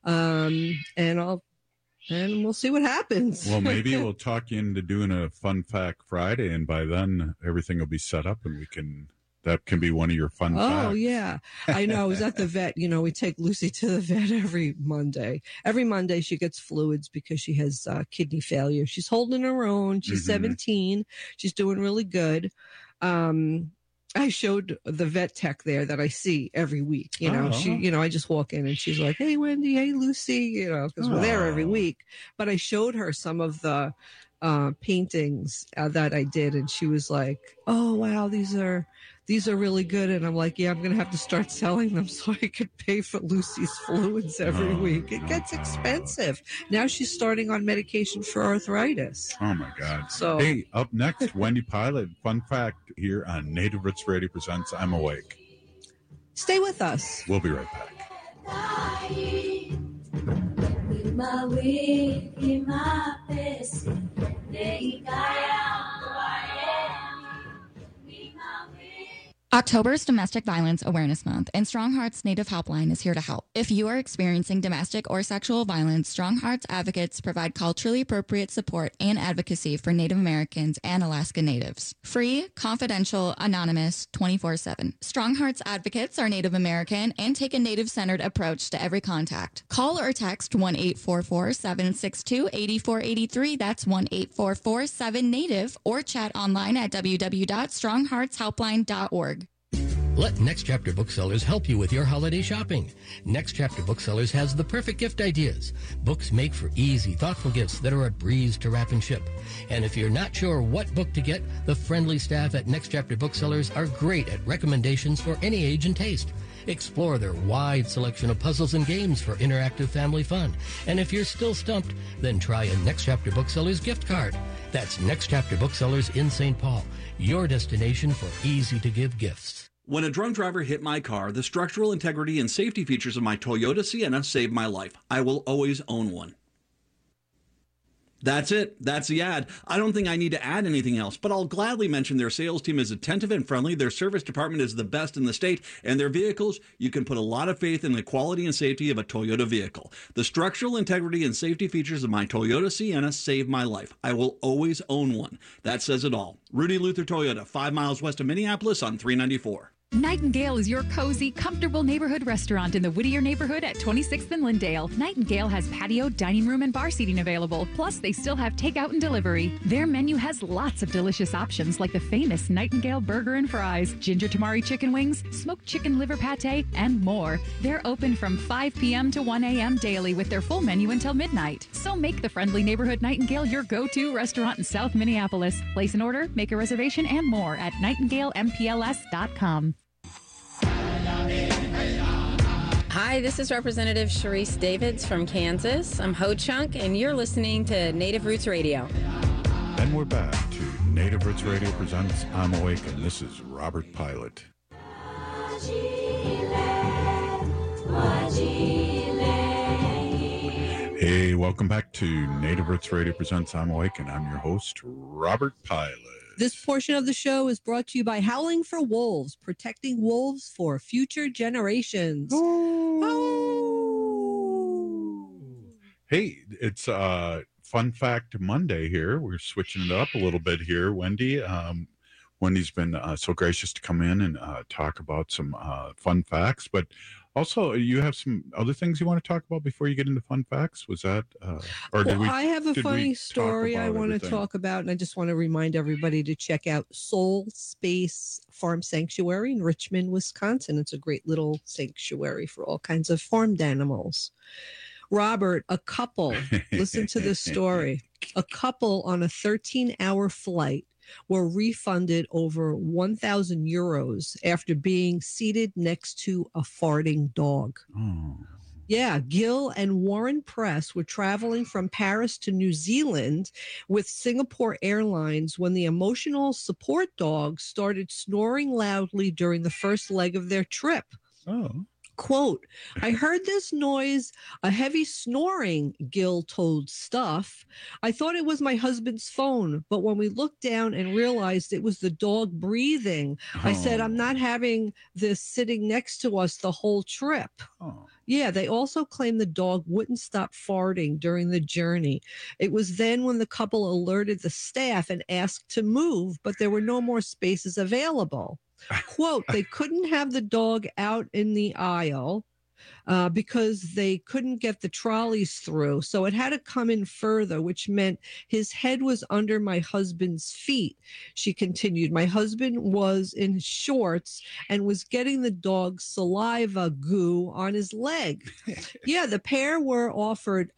And we'll see what happens. Well, maybe we'll talk you into doing a Fun Fact Friday, and by then everything will be set up, and that can be one of your fun facts. Oh, yeah. I know. I was at the vet. You know, we take Lucy to the vet every Monday. Every Monday she gets fluids because she has kidney failure. She's holding her own. She's 17. She's doing really good. I showed the vet tech there that I see every week. You know, I just walk in and she's like, "Hey, Wendy, hey, Lucy," you know, because we're there every week. But I showed her some of the paintings that I did, and she was like, "Oh, wow, these are really good." And I'm like, "Yeah, I'm going to have to start selling them so I could pay for Lucy's fluids every week. It gets expensive." Now she's starting on medication for arthritis. Oh, my God. So, hey, up next, Wendy Pilot, Fun Fact here on Native Roots Radio presents I'm Awake. Stay with us. We'll be right back. October is Domestic Violence Awareness Month, and Strong Hearts Native Helpline is here to help. If you are experiencing domestic or sexual violence, Strong Hearts advocates provide culturally appropriate support and advocacy for Native Americans and Alaska Natives. Free, confidential, anonymous, 24/7. Strong Hearts advocates are Native American and take a Native-centered approach to every contact. Call or text 1-844-762-8483. That's 1-844-7-NATIVE, or chat online at www.strongheartshelpline.org. Let Next Chapter Booksellers help you with your holiday shopping. Next Chapter Booksellers has the perfect gift ideas. Books make for easy, thoughtful gifts that are a breeze to wrap and ship. And if you're not sure what book to get, the friendly staff at Next Chapter Booksellers are great at recommendations for any age and taste. Explore their wide selection of puzzles and games for interactive family fun. And if you're still stumped, then try a Next Chapter Booksellers gift card. That's Next Chapter Booksellers in St. Paul, your destination for easy-to-give gifts. When a drunk driver hit my car, the structural integrity and safety features of my Toyota Sienna saved my life. I will always own one. That's it. That's the ad. I don't think I need to add anything else, but I'll gladly mention their sales team is attentive and friendly. Their service department is the best in the state, and their vehicles, you can put a lot of faith in the quality and safety of a Toyota vehicle. The structural integrity and safety features of my Toyota Sienna saved my life. I will always own one. That says it all. Rudy Luther Toyota, 5 miles west of Minneapolis on 394. Nightingale is your cozy, comfortable neighborhood restaurant in the Whittier neighborhood at 26th and Lindale. Nightingale has patio, dining room, and bar seating available. Plus, they still have takeout and delivery. Their menu has lots of delicious options like the famous Nightingale burger and fries, ginger tamari chicken wings, smoked chicken liver pate, and more. They're open from 5 p.m. to 1 a.m. daily with their full menu until midnight. So make the friendly neighborhood Nightingale your go-to restaurant in South Minneapolis. Place an order, make a reservation, and more at nightingalempls.com. Hi, this is Representative Sharice Davids from Kansas. I'm Ho Chunk, and you're listening to Native Roots Radio. And we're back to Native Roots Radio presents I'm Awake, and this is Robert Pilot. Hey, welcome back to Native Roots Radio presents I'm Awake, and I'm your host, Robert Pilot. This portion of the show is brought to you by Howling for Wolves, protecting wolves for future generations. Hey, it's Fun Fact Monday here. We're switching it up a little bit here, Wendy. Wendy's been so gracious to come in and talk about some fun facts, but also you have some other things you want to talk about before you get into fun facts. Was that, or did I have a funny story I want to talk about, and I just want to remind everybody to check out Soul Space Farm Sanctuary in Richmond, Wisconsin. It's a great little sanctuary for all kinds of farmed animals. Robert, a couple, listen to this story. A couple on a 13-hour flight were refunded over 1,000 euros after being seated next to a farting dog. Oh. Yeah, Gil and Warren Press were traveling from Paris to New Zealand with Singapore Airlines when the emotional support dog started snoring loudly during the first leg of their trip. Oh. Quote, I heard this noise, a heavy snoring, Gil told Stuff. I thought it was my husband's phone, but when we looked down and realized it was the dog breathing, I said, I'm not having this sitting next to us the whole trip. Oh. Yeah, they also claimed the dog wouldn't stop farting during the journey. It was then when the couple alerted the staff and asked to move, but there were no more spaces available. Quote, they couldn't have the dog out in the aisle because they couldn't get the trolleys through. So it had to come in further, which meant his head was under my husband's feet. She continued, my husband was in shorts and was getting the dog's saliva goo on his leg. Yeah, the pair were offered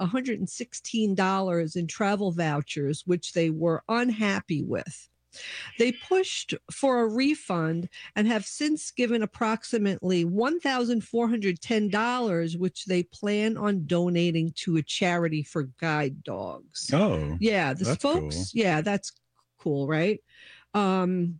$116 in travel vouchers, which they were unhappy with. They pushed for a refund and have since given approximately $1,410, which they plan on donating to a charity for guide dogs. Oh, yeah, the folks. Cool. Yeah, that's cool, right? The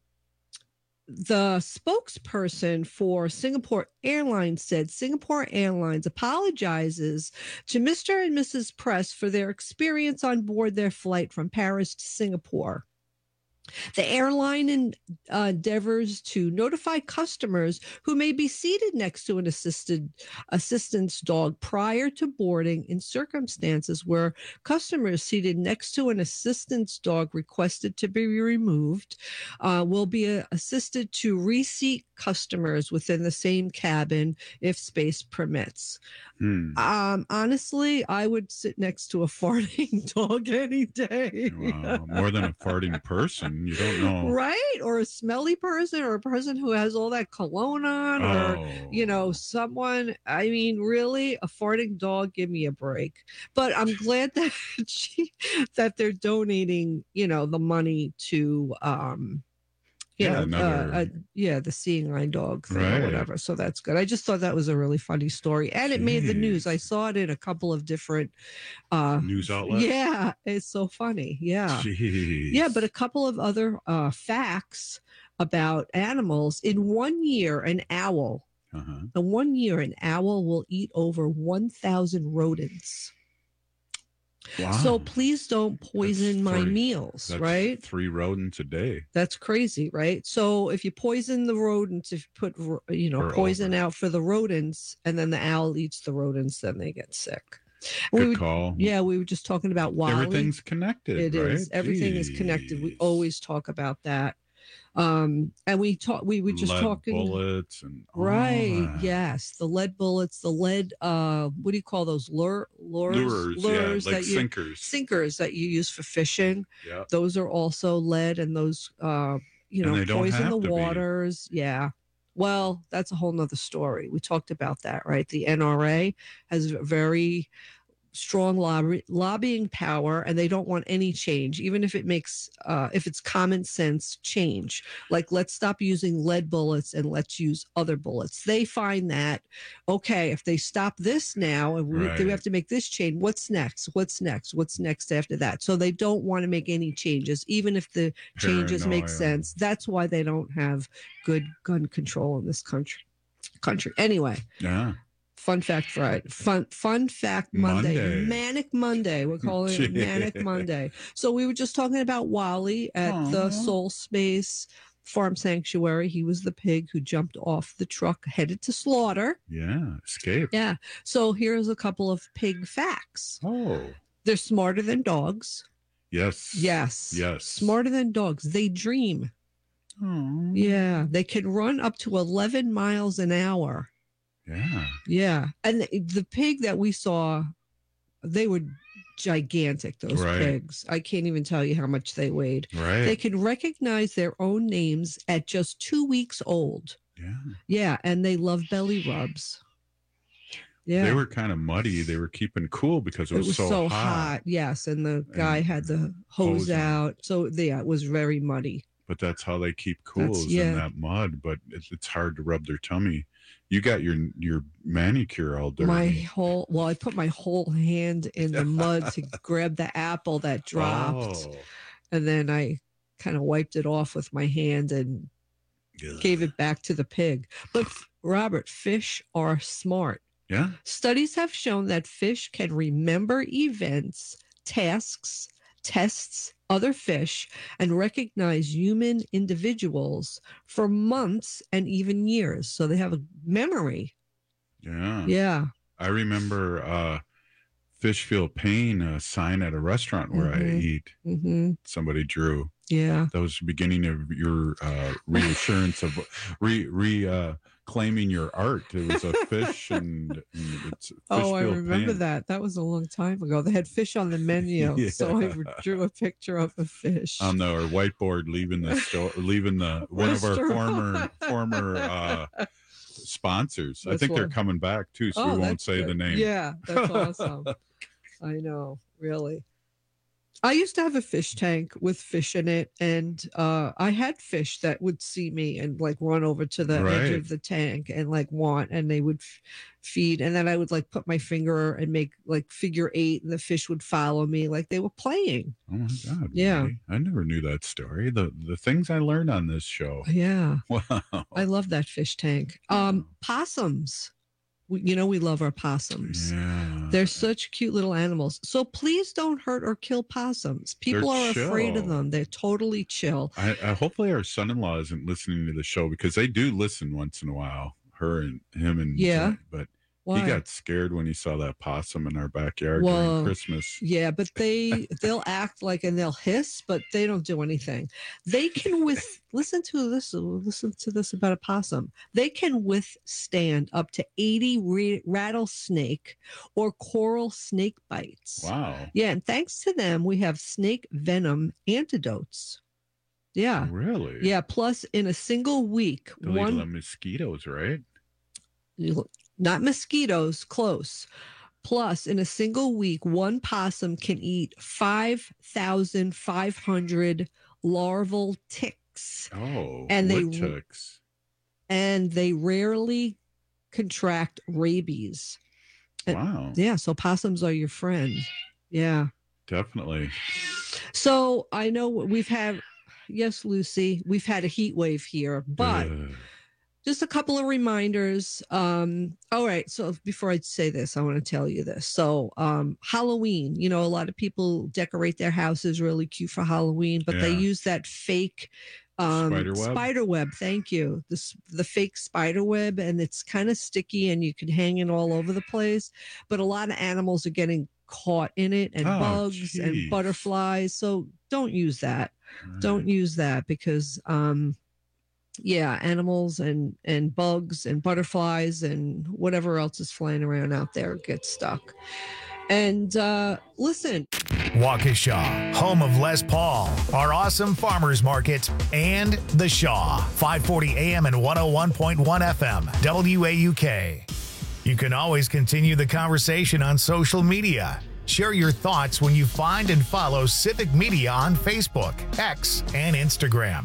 spokesperson for Singapore Airlines said Singapore Airlines apologizes to Mr. and Mrs. Press for their experience on board their flight from Paris to Singapore. The airline endeavors to notify customers who may be seated next to an assistance dog prior to boarding in circumstances where customers seated next to an assistance dog requested to be removed will be assisted to reseat customers within the same cabin if space permits. Honestly, I would sit next to a farting dog any day. Wow, more than a farting person. You don't know. Right? Or a smelly person, or a person who has all that cologne on, or, someone. I mean, really, a farting dog, give me a break. But I'm glad that that they're donating, the money to, the Seeing Eye Dog thing or whatever. So that's good. I just thought that was a really funny story. And it made the news. I saw it in a couple of different news outlets. Yeah, it's so funny. Yeah. Jeez. Yeah, but a couple of other facts about animals. In 1 year, an owl, will eat over 1,000 rodents. Wow. So please don't poison my meals, right? 3 rodents a day. That's crazy, right? So if you poison the rodents, if you put, poison out for the rodents, and then the owl eats the rodents, then they get sick. Good call. Yeah, we were just talking about Wally. Everything's connected, It right? is. Everything is connected. We always talk about that. And we were just talking bullets and yes, the lead bullets, the lead what do you call those lures like sinkers that you use for fishing. Yeah, those are also lead, and those poison the waters. Yeah, well, that's a whole nother story. We talked about that, right? The NRA has very strong lobbying power, and they don't want any change, even if it makes if it's common sense change, like let's stop using lead bullets and let's use other bullets. They find that, okay, if they stop this now and we have to make this change, what's next after that? So they don't want to make any changes, even if the changes make sense. That's why they don't have good gun control in this country. Anyway. Yeah. Fun fact Friday. Fun fact Monday. Manic Monday. We're calling it Manic Monday. So we were just talking about Wally at the Soul Space Farm Sanctuary. He was the pig who jumped off the truck headed to slaughter. Yeah, escaped. Yeah. So here's a couple of pig facts. Oh. They're smarter than dogs. Yes. Yes. Yes. Smarter than dogs. They dream. Oh. Yeah. They can run up to 11 miles an hour. Yeah. Yeah. And the pig that we saw, they were gigantic, those pigs. I can't even tell you how much they weighed. Right. They can recognize their own names at just 2 weeks old. Yeah. Yeah. And they love belly rubs. Yeah. They were kind of muddy. They were keeping cool because it was so hot. Yes. And the guy had the hose out. So yeah, it was very muddy. But that's how they keep cool is in that mud. But it's hard to rub their tummy. You got your manicure all dirty. I put my whole hand in the mud to grab the apple that dropped. Oh. And then I kind of wiped it off with my hand and gave it back to the pig. But Robert, fish are smart. Yeah. Studies have shown that fish can remember events, tasks, tests, other fish, and recognize human individuals for months and even years. So they have a memory. Yeah. Yeah. I remember fish feel pain, a sign at a restaurant where I eat. Mm-hmm. Somebody drew. Yeah. That was the beginning of your reassurance of claiming your art. It was a fish and it's fish I remember that. That was a long time ago. They had fish on the menu. Yeah. So I drew a picture of a fish. On our whiteboard leaving the store, leaving the one of our former sponsors. I think they're coming back too, so we won't say the name. Yeah, that's awesome. I know, really. I used to have a fish tank with fish in it, and I had fish that would see me and like run over to the edge of the tank and like and they would feed, and then I would like put my finger and make like figure 8, and the fish would follow me like they were playing. Oh my God! Yeah, really? I never knew that story. The things I learned on this show. Yeah, wow! I love that fish tank. Possums. We love our possums. Yeah. They're such cute little animals. So please don't hurt or kill possums. People are afraid of them. They're totally chill. Hopefully our son-in-law isn't listening to the show because they do listen once in a while. Him and but Why? He got scared when he saw that possum in our backyard during Christmas. Yeah, but they'll act like and they'll hiss, but they don't do anything. They can listen to this about a possum. They can withstand up to 80 rattlesnake or coral snake bites. Wow. Yeah, and thanks to them, we have snake venom antidotes. Yeah. Really? Yeah. Plus, in a single week, the mosquitoes, right? Not mosquitoes, close. Plus, in a single week, one possum can eat 5,500 larval ticks. Oh, and ticks. And they rarely contract rabies. Wow. Yeah, so possums are your friend. Yeah. Definitely. So I know we've had, yes, Lucy, we've had a heat wave here, but just a couple of reminders. All right. So before I say this, I want to tell you this. So Halloween, a lot of people decorate their houses really cute for Halloween, but they use that fake spider web. Thank you. The fake spider web, and it's kind of sticky and you can hang it all over the place. But a lot of animals are getting caught in it, and bugs and butterflies. So don't use that. Right. Don't use that because animals and bugs and butterflies and whatever else is flying around out there get stuck. And listen. Waukesha, home of Les Paul, our awesome farmers market, and The Shaw, 540 AM and 101.1 FM, WAUK. You can always continue the conversation on social media. Share your thoughts when you find and follow Civic Media on Facebook, X, and Instagram.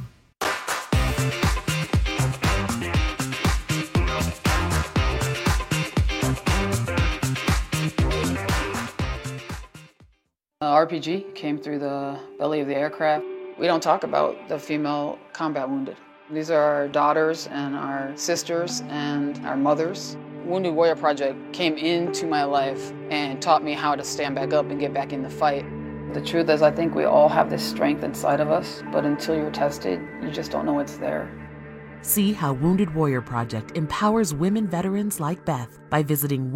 RPG came through the belly of the aircraft. We don't talk about the female combat wounded. These are our daughters and our sisters and our mothers. Wounded Warrior Project came into my life and taught me how to stand back up and get back in the fight. The truth is, I think we all have this strength inside of us, but until you're tested, you just don't know it's there. See how Wounded Warrior Project empowers women veterans like Beth by visiting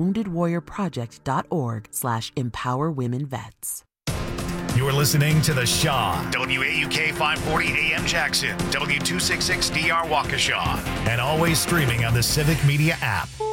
woundedwarriorproject.org/empowerwomenvets. You're listening to The Shaw, WAUK 540 AM Jackson, W266DR Waukesha, and always streaming on the Civic Media app.